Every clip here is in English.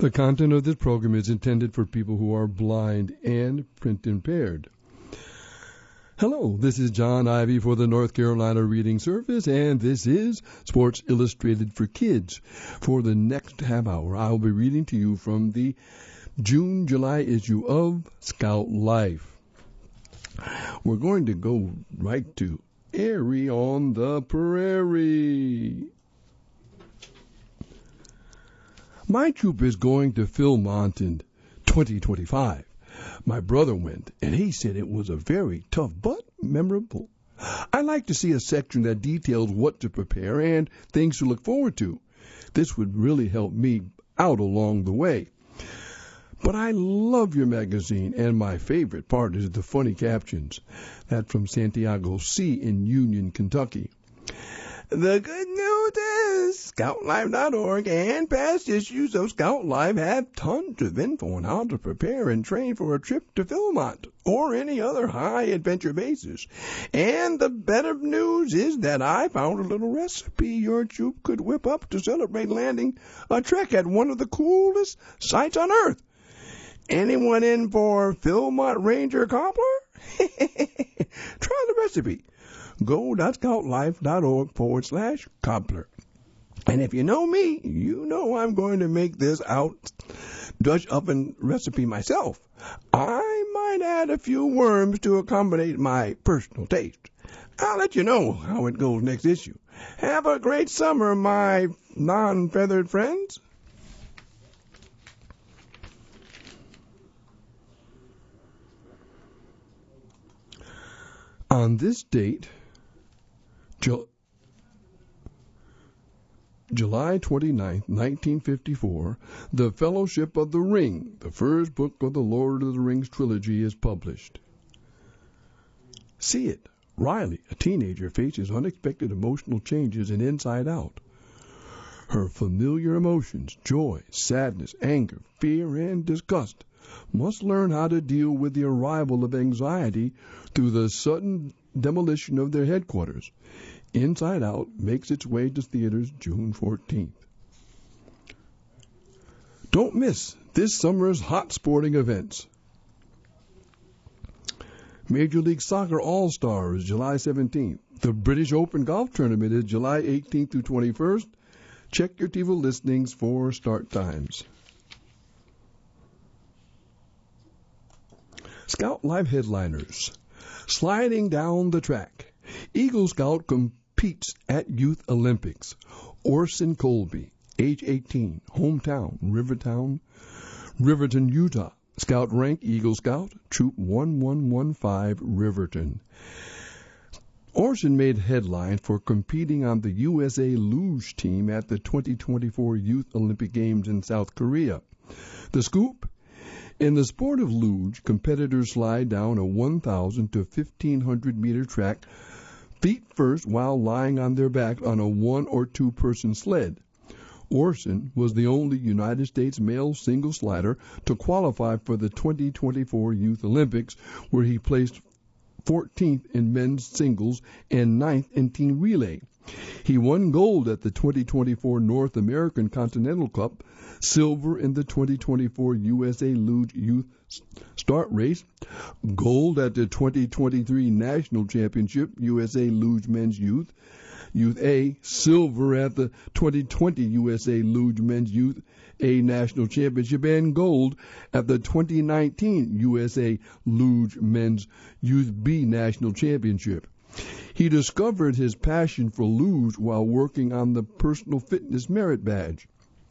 The content of this program is intended for people who are blind and print impaired. Hello, this is John Ivy for the North Carolina Reading Service, and this is Sports Illustrated for Kids. For the next half hour, I'll be reading to you from the June-July issue of Scout Life. We're going to go right to Airy on the Prairie. My troop is going to Philmont in 2025. My brother went, and he said it was a very tough but memorable. I like to see a section that details what to prepare and things to look forward to. This would really help me out along the way. But I love your magazine, and my favorite part is the funny captions. That's from Santiago C. in Union, Kentucky. The good news is ScoutLife.org and past issues of Scout Life have tons of info on how to prepare and train for a trip to Philmont or any other high-adventure bases. And the better news is that I found a little recipe your troop could whip up to celebrate landing a trek at one of the coolest sites on Earth. Anyone in for Philmont Ranger Cobbler? Try the recipe. Go.scoutlife.org/cobbler. And if you know me, you know I'm going to make this Dutch oven recipe myself. I might add a few worms to accommodate my personal taste. I'll let you know how it goes next issue. Have a great summer, my non-feathered friends. On this date, July 29, 1954, The Fellowship of the Ring, the first book of the Lord of the Rings trilogy, is published. See it. Riley, a teenager, faces unexpected emotional changes in Inside Out. Her familiar emotions, joy, sadness, anger, fear, and disgust, must learn how to deal with the arrival of anxiety through the sudden demolition of their headquarters. Inside Out makes its way to theaters June 14th. Don't miss this summer's hot sporting events. Major League Soccer All-Stars, July 17th. The British Open Golf Tournament is July 18th through 21st. Check your TV listings for start times. Scout Life headliners. Sliding down the track. Eagle Scout competes at Youth Olympics. Orson Colby, age 18, hometown, Riverton, Utah. Scout rank, Eagle Scout, Troop 1115, Riverton. Orson made headline for competing on the USA Luge team at the 2024 Youth Olympic Games in South Korea. The scoop? In the sport of luge, competitors slide down a 1,000 to 1,500 meter track feet first while lying on their back on a one- or two-person sled. Orson was the only United States male single slider to qualify for the 2024 Youth Olympics, where he placed 14th in men's singles and 9th in team relay. He won gold at the 2024 North American Continental Cup, silver in the 2024 USA Luge Youth Start Race, gold at the 2023 National Championship USA Luge Men's Youth A, silver at the 2020 USA Luge Men's Youth A National Championship, and gold at the 2019 USA Luge Men's Youth B National Championship. He discovered his passion for luge while working on the Personal Fitness Merit Badge.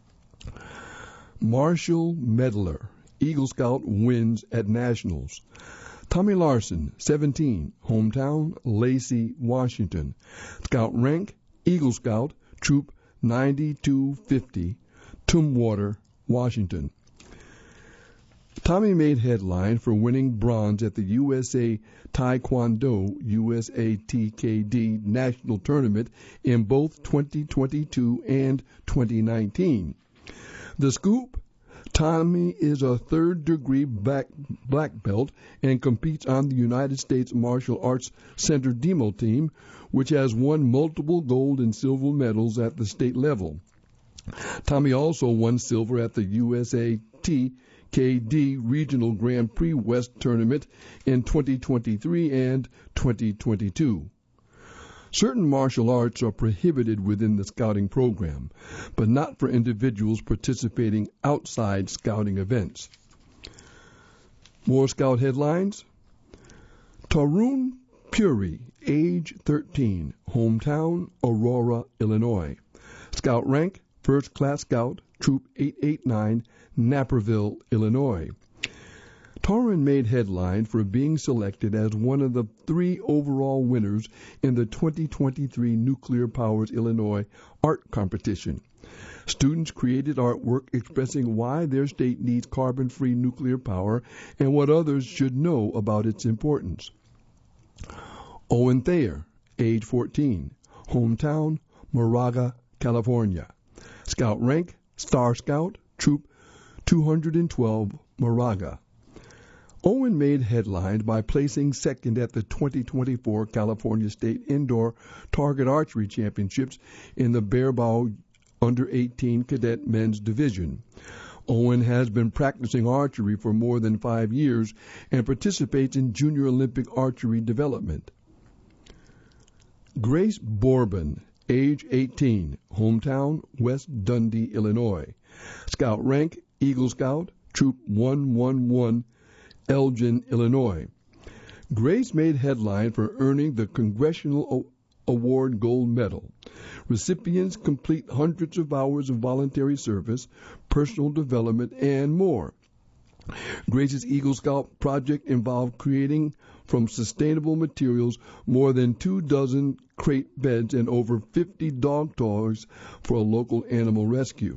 Marshall Medler, Eagle Scout, wins at Nationals. Tommy Larson, 17, hometown, Lacey, Washington. Scout rank, Eagle Scout, Troop 9250, Tumwater, Washington. Tommy made headline for winning bronze at the USA Taekwondo USATKD National Tournament in both 2022 and 2019. The scoop? Tommy is a third-degree black belt and competes on the United States Martial Arts Center Demo team, which has won multiple gold and silver medals at the state level. Tommy also won silver at the USAT KD Regional Grand Prix West Tournament in 2023 and 2022. Certain martial arts are prohibited within the scouting program, but not for individuals participating outside scouting events. More scout headlines. Tarun Puri, age 13, hometown Aurora, Illinois. Scout rank, First Class Scout, Troop 889, Naperville, Illinois. Tarun made headline for being selected as one of the 3 overall winners in the 2023 Nuclear Powers Illinois Art Competition. Students created artwork expressing why their state needs carbon-free nuclear power and what others should know about its importance. Owen Thayer, age 14, hometown Moraga, California. Scout rank, Star Scout, Troop 212, Moraga. Owen made headlines by placing second at the 2024 California State Indoor Target Archery Championships in the Barebow Under-18 Cadet Men's Division. Owen has been practicing archery for more than 5 years and participates in Junior Olympic archery development. Grace Bourbon, age 18, hometown West Dundee, Illinois. Scout rank, Eagle Scout, Troop 111, Elgin, Illinois. Grace made headline for earning the Congressional Award Gold Medal. Recipients complete hundreds of hours of voluntary service, personal development, and more. Grace's Eagle Scout project involved creating from sustainable materials more than 24 crate beds and over 50 dog toys for a local animal rescue.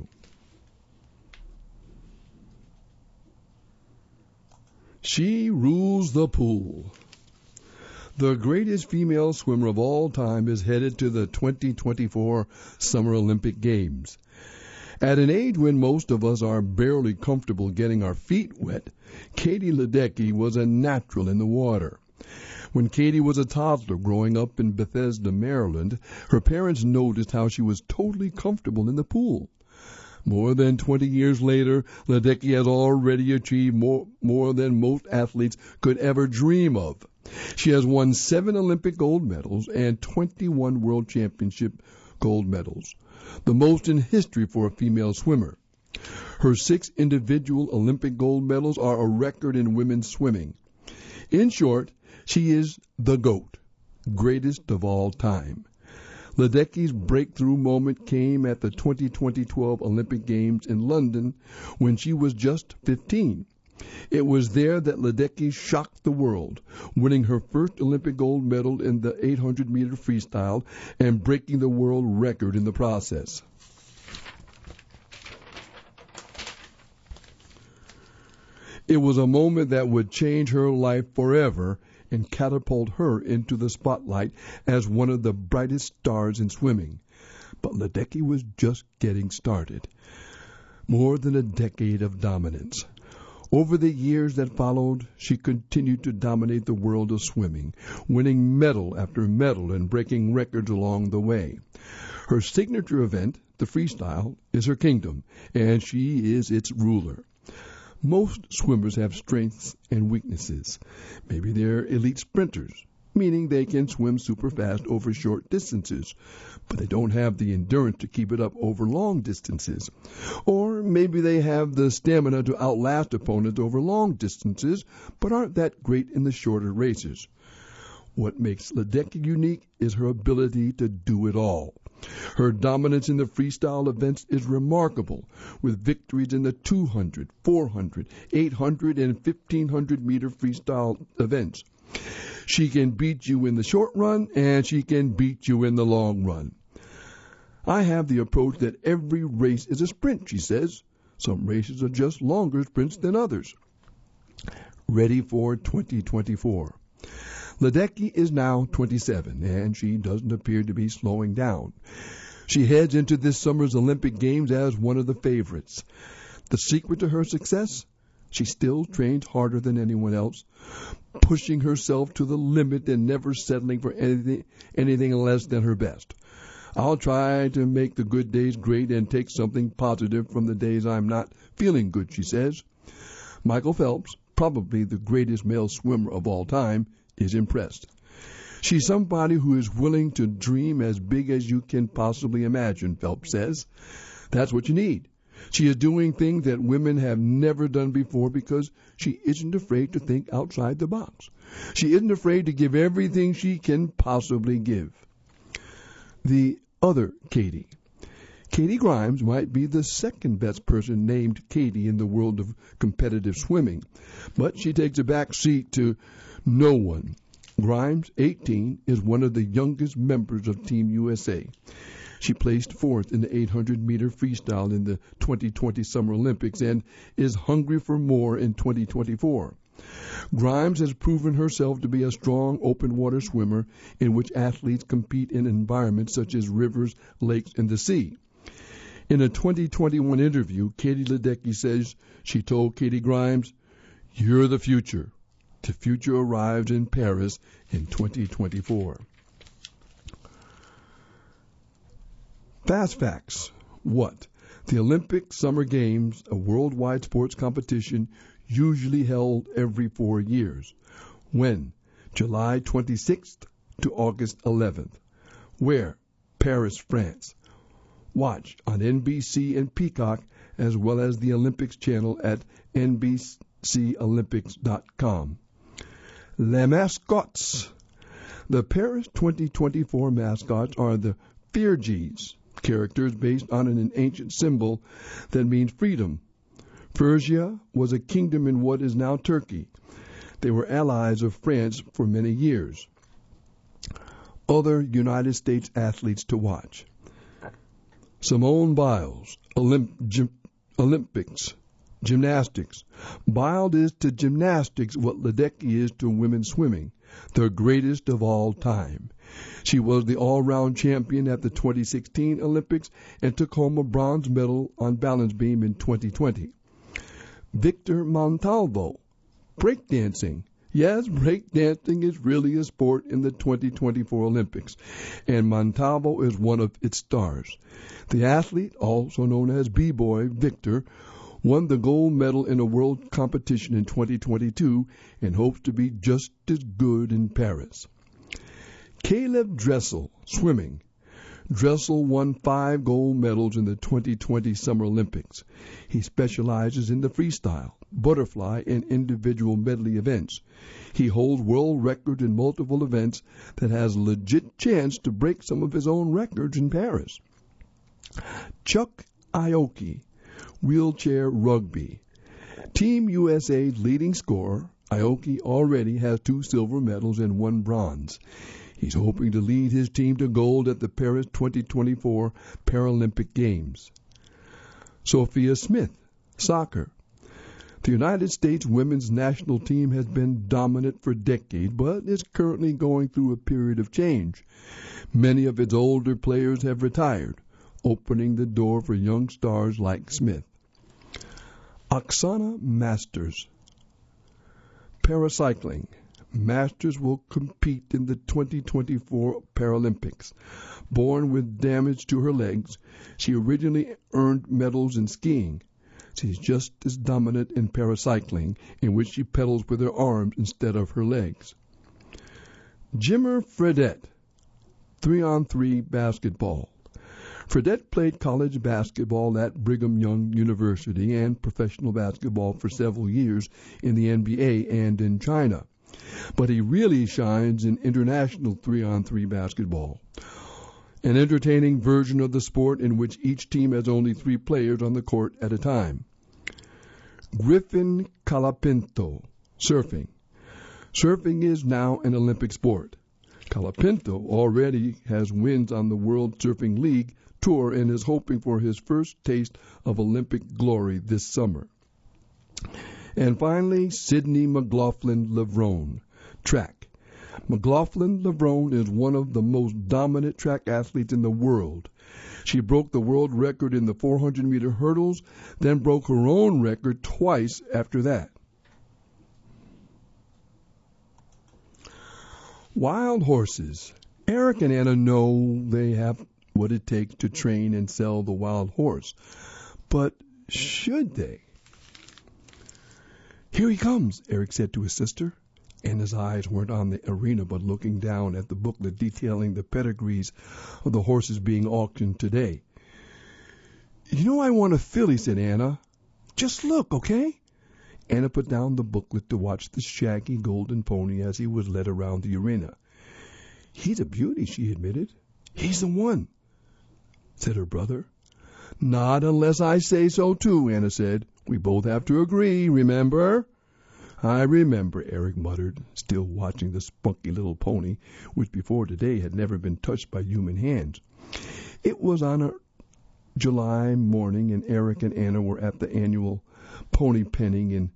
She rules the pool. The greatest female swimmer of all time is headed to the 2024 Summer Olympic Games. At an age when most of us are barely comfortable getting our feet wet, Katie Ledecky was a natural in the water. When Katie was a toddler growing up in Bethesda, Maryland, her parents noticed how she was totally comfortable in the pool. More than 20 years later, Ledecky has already achieved more than most athletes could ever dream of. She has won 7 Olympic gold medals and 21 World Championship gold medals, the most in history for a female swimmer. Her 6 individual Olympic gold medals are a record in women's swimming. In short, she is the GOAT, greatest of all time. Ledecky's breakthrough moment came at the 2012 Olympic Games in London when she was just 15. It was there that Ledecky shocked the world, winning her first Olympic gold medal in the 800-meter freestyle and breaking the world record in the process. It was a moment that would change her life forever and catapult her into the spotlight as one of the brightest stars in swimming. But Ledecky was just getting started. More than a decade of dominance. Over the years that followed, she continued to dominate the world of swimming, winning medal after medal and breaking records along the way. Her signature event, the freestyle, is her kingdom, and she is its ruler. Most swimmers have strengths and weaknesses. Maybe they're elite sprinters, meaning they can swim super fast over short distances, but they don't have the endurance to keep it up over long distances. Or maybe they have the stamina to outlast opponents over long distances, but aren't that great in the shorter races. What makes Ledecky unique is her ability to do it all. Her dominance in the freestyle events is remarkable, with victories in the 200, 400, 800, and 1500-meter freestyle events. She can beat you in the short run, and she can beat you in the long run. I have the approach that every race is a sprint, she says. Some races are just longer sprints than others. Ready for 2024. Ledecky is now 27, and she doesn't appear to be slowing down. She heads into this summer's Olympic Games as one of the favorites. The secret to her success? She still trains harder than anyone else, pushing herself to the limit and never settling for anything less than her best. I'll try to make the good days great and take something positive from the days I'm not feeling good, she says. Michael Phelps, probably the greatest male swimmer of all time, is impressed. She's somebody who is willing to dream as big as you can possibly imagine, Phelps says. That's what you need. She is doing things that women have never done before because she isn't afraid to think outside the box. She isn't afraid to give everything she can possibly give. The other Katie. Katie Grimes might be the second best person named Katie in the world of competitive swimming, but she takes a back seat to no one. Grimes, 18, is one of the youngest members of Team USA. She placed fourth in the 800-meter freestyle in the 2020 Summer Olympics and is hungry for more in 2024. Grimes has proven herself to be a strong open-water swimmer in which athletes compete in environments such as rivers, lakes, and the sea. In a 2021 interview, Katie Ledecky says she told Katie Grimes, "You're the future." The future arrives in Paris in 2024. Fast facts. What? The Olympic Summer Games, a worldwide sports competition usually held every 4 years. When? July 26th to August 11th. Where? Paris, France. Watch on NBC and Peacock, as well as the Olympics channel at NBCOlympics.com. Les mascottes. The Paris 2024 mascots are the Firgees, characters based on an ancient symbol that means freedom. Phrygia was a kingdom in what is now Turkey. They were allies of France for many years. Other United States athletes to watch. Simone Biles, Olympics, gymnastics. Biles is to gymnastics what Ledecky is to women's swimming, the greatest of all time. She was the all-round champion at the 2016 Olympics and took home a bronze medal on balance beam in 2020. Victor Montalvo, breakdancing. Yes, breakdancing is really a sport in the 2024 Olympics, and Montalvo is one of its stars. The athlete, also known as B-Boy Victor, won the gold medal in a world competition in 2022 and hopes to be just as good in Paris. Caleb Dressel, swimming. Dressel won 5 gold medals in the 2020 Summer Olympics. He specializes in the freestyle, butterfly, and individual medley events. He holds world records in multiple events that has a legit chance to break some of his own records in Paris. Chuck Aoki, wheelchair rugby. Team USA's leading scorer, Aoki already has 2 silver medals and 1 bronze. He's hoping to lead his team to gold at the Paris 2024 Paralympic Games. Sophia Smith, soccer. The United States women's national team has been dominant for decades, but is currently going through a period of change. Many of its older players have retired, opening the door for young stars like Smith. Oksana Masters, paracycling. Masters will compete in the 2024 Paralympics. Born with damage to her legs, she originally earned medals in skiing. She's just as dominant in paracycling, in which she pedals with her arms instead of her legs. Jimmer Fredette, 3-on-3 basketball. Fredette played college basketball at Brigham Young University and professional basketball for several years in the NBA and in China. But he really shines in international 3-on-3 basketball, an entertaining version of the sport in which each team has only 3 players on the court at a time. Griffin Colapinto, surfing. Surfing is now an Olympic sport. Colapinto already has wins on the World Surfing League Tour and is hoping for his first taste of Olympic glory this summer. And finally, Sydney McLaughlin-Levrone, track. McLaughlin-Levrone is one of the most dominant track athletes in the world. She broke the world record in the 400-meter hurdles, then broke her own record twice after that. Wild horses. Eric and Anna know they have what it takes to train and sell the wild horse. But should they? "Here he comes," Eric said to his sister. Anna's eyes weren't on the arena but looking down at the booklet detailing the pedigrees of the horses being auctioned today. "You know I want a filly," said Anna. "Just look, okay?" Anna put down the booklet to watch the shaggy golden pony as he was led around the arena. "He's a beauty," she admitted. "He's the one," said her brother. "Not unless I say so too," Anna said. "We both have to agree, remember?" "I remember," Eric muttered, still watching the spunky little pony, which before today had never been touched by human hands. It was on a July morning, and Eric and Anna were at the annual pony penning in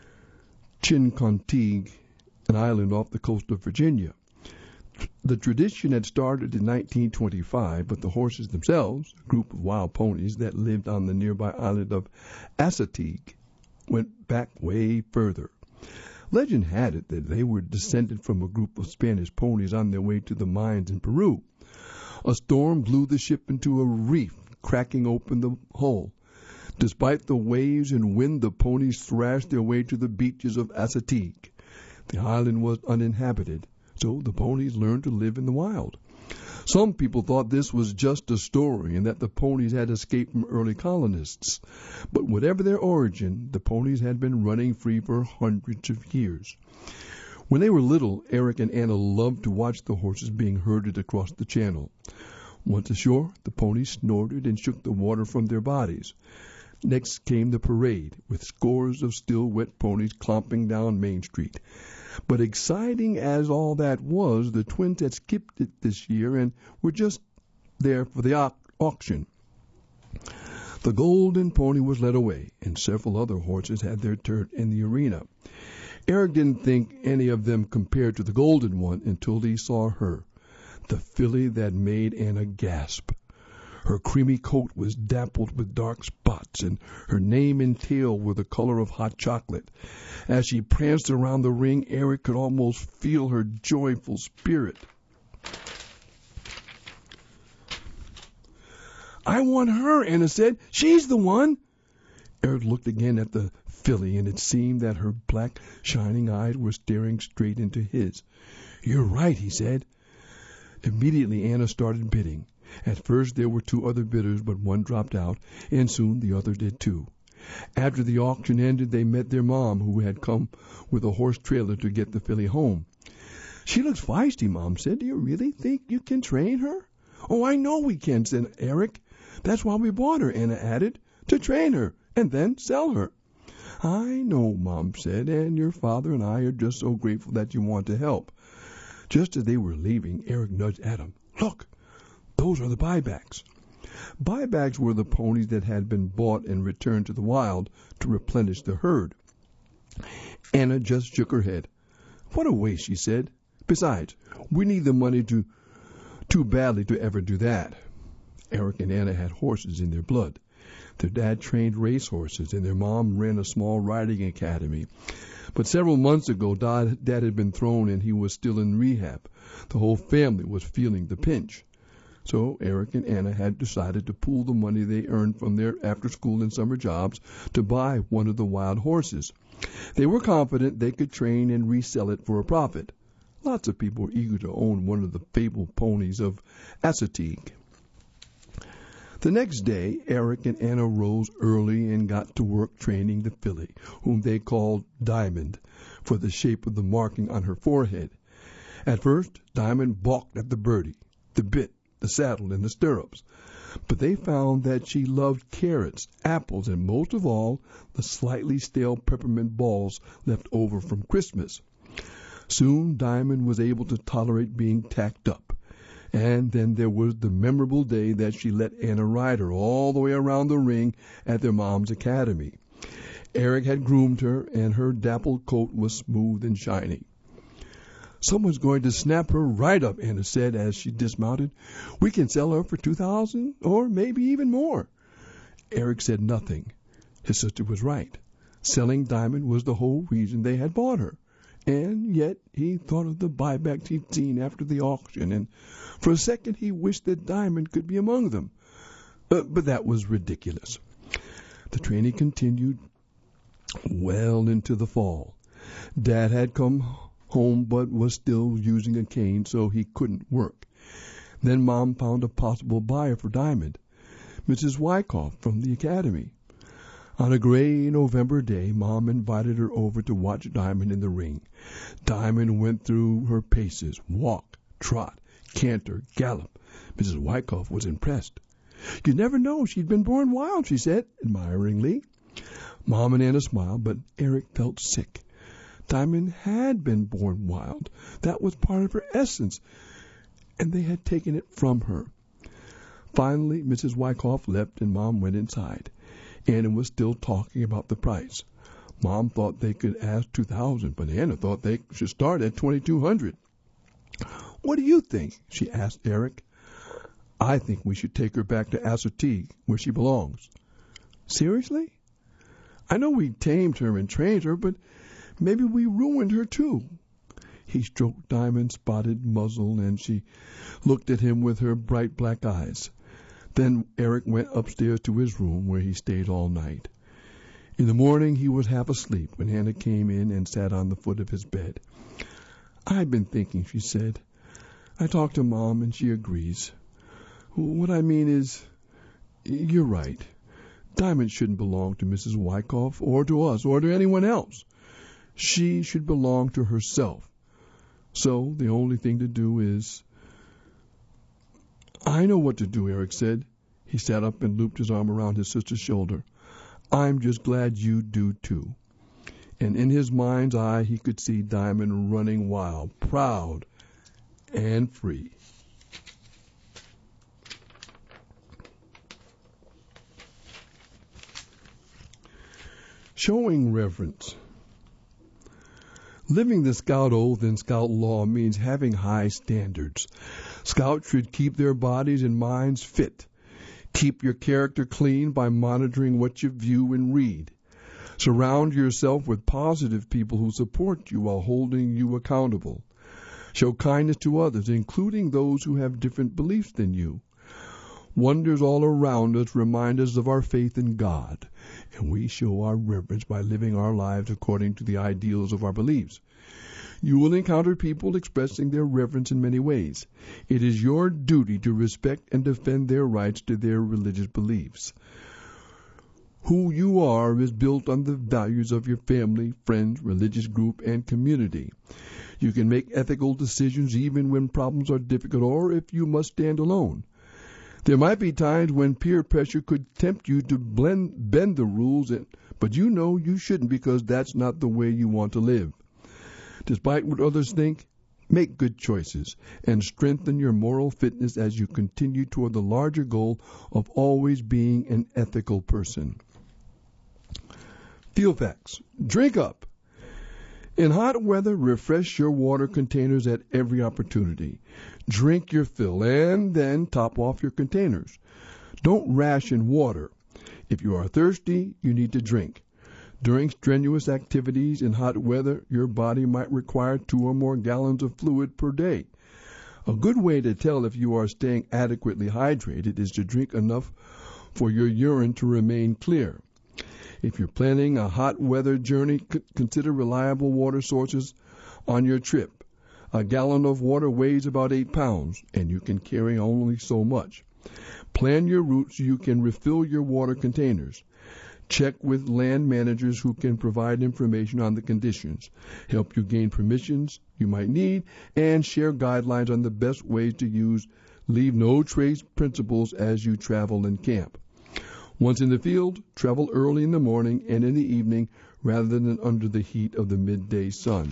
Chincoteague, an island off the coast of Virginia. The tradition had started in 1925, but the horses themselves, a group of wild ponies that lived on the nearby island of Assateague, went back way further. Legend had it that they were descended from a group of Spanish ponies on their way to the mines in Peru. A storm blew the ship into a reef, cracking open the hull. Despite the waves and wind, the ponies thrashed their way to the beaches of Assateague. The island was uninhabited, so the ponies learned to live in the wild. Some people thought this was just a story and that the ponies had escaped from early colonists. But whatever their origin, the ponies had been running free for hundreds of years. When they were little, Eric and Anna loved to watch the horses being herded across the channel. Once ashore, the ponies snorted and shook the water from their bodies. Next came the parade, with scores of still wet ponies clomping down Main Street. But exciting as all that was, the twins had skipped it this year and were just there for the auction. The golden pony was led away, and several other horses had their turn in the arena. Eric didn't think any of them compared to the golden one until he saw her, the filly that made Anna gasp. Her creamy coat was dappled with dark spots, and her name and tail were the color of hot chocolate. As she pranced around the ring, Eric could almost feel her joyful spirit. "I want her," Anna said. "She's the one." Eric looked again at the filly, and it seemed that her black, shining eyes were staring straight into his. "You're right," he said. Immediately Anna started bidding. At first there were two other bidders, but one dropped out, and soon the other did too. After the auction ended, they met their mom, who had come with a horse trailer to get the filly home. "She looks feisty," Mom said. "Do you really think you can train her?" "Oh, I know we can," said Eric. "That's why we bought her," Anna added, "to train her and then sell her." "I know," Mom said, "and your father and I are just so grateful that you want to help." Just as they were leaving, Eric nudged Adam. "Look, those are the buybacks." Buybacks were the ponies that had been bought and returned to the wild to replenish the herd. Anna just shook her head. "What a waste," she said. "Besides, we need the money too badly to ever do that." Eric and Anna had horses in their blood. Their dad trained race horses, and their mom ran a small riding academy. But several months ago, Dad had been thrown and he was still in rehab. The whole family was feeling the pinch. So Eric and Anna had decided to pool the money they earned from their after-school and summer jobs to buy one of the wild horses. They were confident they could train and resell it for a profit. Lots of people were eager to own one of the fabled ponies of Assateague. The next day, Eric and Anna rose early and got to work training the filly, whom they called Diamond, for the shape of the marking on her forehead. At first, Diamond balked at the birdie, the bit, the saddle, and the stirrups. But they found that she loved carrots, apples, and most of all, the slightly stale peppermint balls left over from Christmas. Soon Diamond was able to tolerate being tacked up. And then there was the memorable day that she let Anna ride her all the way around the ring at their mom's academy. Eric had groomed her, and her dappled coat was smooth and shiny. "Someone's going to snap her right up," Anna said as she dismounted. "We can sell her for $2,000 or maybe even more." Eric said nothing. His sister was right. Selling Diamond was the whole reason they had bought her. And yet he thought of the buybacks he'd seen after the auction, and for a second he wished that Diamond could be among them. But that was ridiculous. The training continued well into the fall. Dad had come home but was still using a cane, so he couldn't work. Then Mom found a possible buyer for Diamond, Mrs. Wyckoff from the academy. On a gray November day, Mom invited her over to watch Diamond in the ring. Diamond went through her paces, walk, trot, canter, gallop. Mrs. Wyckoff was impressed. "You'd never know she'd been born wild," she said, admiringly. Mom and Anna smiled, but Eric felt sick. Diamond had been born wild. That was part of her essence, and they had taken it from her. Finally, Mrs. Wyckoff left, and Mom went inside. Anna was still talking about the price. Mom thought they could ask $2,000, but Anna thought they should start at $2,200. "What do you think?" she asked Eric. "I think we should take her back to Assateague, where she belongs." "Seriously? I know we tamed her and trained her, but maybe we ruined her too." He stroked Diamond's spotted muzzle, and she looked at him with her bright black eyes. Then Eric went upstairs to his room, where he stayed all night. In the morning he was half asleep when Hannah came in and sat on the foot of his bed. "I've been thinking," she said. "I talked to Mom, and she agrees. What I mean is, you're right. Diamond shouldn't belong to Mrs. Wyckoff, or to us, or to anyone else. She should belong to herself. So the only thing to do is—" "I know what to do," Eric said. He sat up and looped his arm around his sister's shoulder. "I'm just glad you do, too." And in his mind's eye he could see Diamond running wild, proud, and free. Showing reverence. Living the Scout Oath and Scout Law means having high standards. Scouts should keep their bodies and minds fit. Keep your character clean by monitoring what you view and read. Surround yourself with positive people who support you while holding you accountable. Show kindness to others, including those who have different beliefs than you. Wonders all around us remind us of our faith in God, and we show our reverence by living our lives according to the ideals of our beliefs. You will encounter people expressing their reverence in many ways. It is your duty to respect and defend their rights to their religious beliefs. Who you are is built on the values of your family, friends, religious group, and community. You can make ethical decisions even when problems are difficult or if you must stand alone. There might be times when peer pressure could tempt you to bend the rules, but you know you shouldn't because that's not the way you want to live. Despite what others think, make good choices and strengthen your moral fitness as you continue toward the larger goal of always being an ethical person. Fuel facts. Drink up. In hot weather, refresh your water containers at every opportunity. Drink your fill and then top off your containers. Don't ration water. If you are thirsty, you need to drink. During strenuous activities in hot weather, your body might require 2 or more gallons of fluid per day. A good way to tell if you are staying adequately hydrated is to drink enough for your urine to remain clear. If you're planning a hot weather journey, consider reliable water sources on your trip. A gallon of water weighs about 8 pounds, and you can carry only so much. Plan your route so you can refill your water containers. Check with land managers who can provide information on the conditions, help you gain permissions you might need, and share guidelines on the best ways to use leave no trace principles as you travel and camp. Once in the field, travel early in the morning and in the evening rather than under the heat of the midday sun.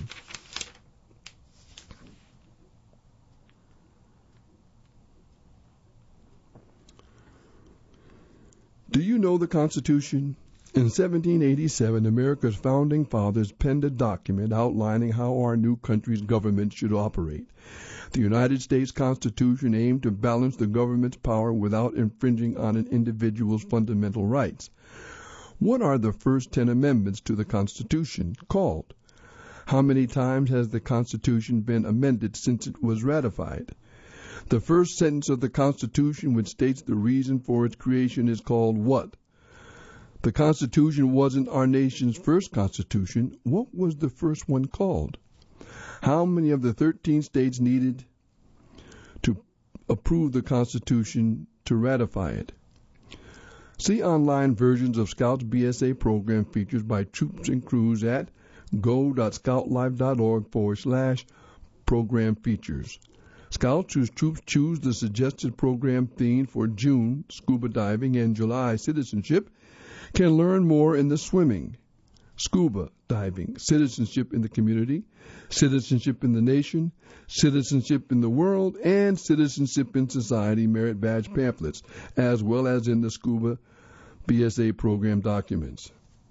Do you know the Constitution? In 1787, America's founding fathers penned a document outlining how our new country's government should operate. The United States Constitution aimed to balance the government's power without infringing on an individual's fundamental rights. What are the first 10 amendments to the Constitution called? How many times has the Constitution been amended since it was ratified? The first sentence of the Constitution, which states the reason for its creation, is called what? The Constitution wasn't our nation's first Constitution. What was the first one called? How many of the 13 states needed to approve the Constitution to ratify it? See online versions of Scouts BSA program features by troops and crews at go.scoutlife.org/program features. Scouts whose troops choose the suggested program theme for June, scuba diving, and July, citizenship, can learn more in the swimming, scuba diving, citizenship in the community, citizenship in the nation, citizenship in the world, and citizenship in society merit badge pamphlets, as well as in the scuba BSA program documents.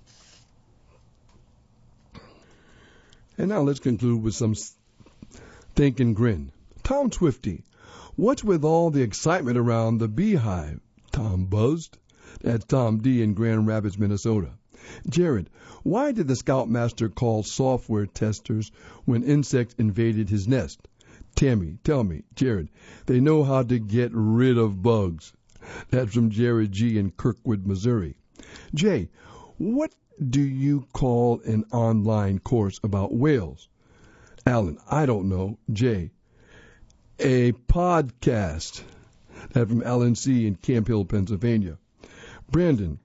And now let's conclude with some think and grin. Tom Swifty, what's with all the excitement around the beehive? Tom buzzed. That's Tom D. in Grand Rapids, Minnesota. Jared, why did the Scoutmaster call software testers when insects invaded his nest? Tammy, tell me. Jared, they know how to get rid of bugs. That's from Jared G. in Kirkwood, Missouri. Jay, what do you call an online course about whales? Alan, I don't know. Jay, a podcast. That's from Alan C. in Camp Hill, Pennsylvania. Brandon,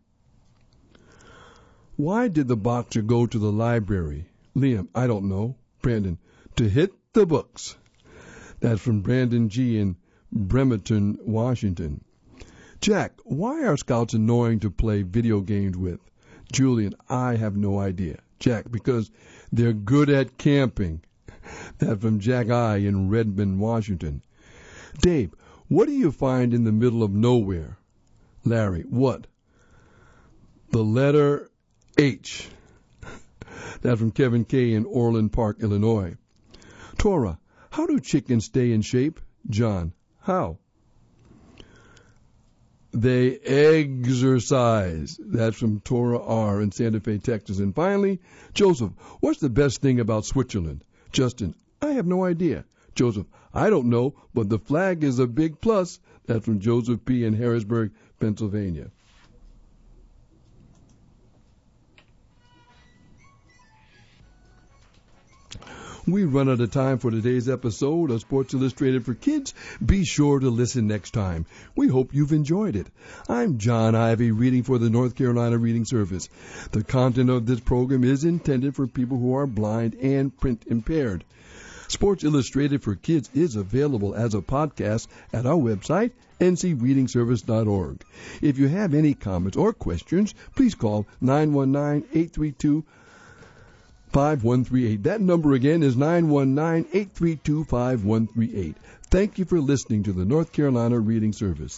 why did the boxer go to the library? Liam, I don't know. Brandon, to hit the books. That's from Brandon G. in Bremerton, Washington. Jack, why are Scouts annoying to play video games with? Julian, I have no idea. Jack, because they're good at camping. That's from Jack I. in Redmond, Washington. Dave, what do you find in the middle of nowhere? Larry, what? The letter H. That's from Kevin K. in Orland Park, Illinois. Tora, how do chickens stay in shape? John, how? They exercise. That's from Tora R. in Santa Fe, Texas. And finally, Joseph, what's the best thing about Switzerland? Justin, I have no idea. Joseph, I don't know, but the flag is a big plus. That's from Joseph P. in Harrisburg, Pennsylvania. We run out of time for today's episode of Sports Illustrated for Kids. Be sure to listen next time. We hope you've enjoyed it. I'm John Ivy, reading for the North Carolina Reading Service. The content of this program is intended for people who are blind and print impaired. Sports Illustrated for Kids is available as a podcast at our website, ncreadingservice.org. If you have any comments or questions, please call 919-832-5138. That number again is 919-832-5138. Thank you for listening to the North Carolina Reading Service.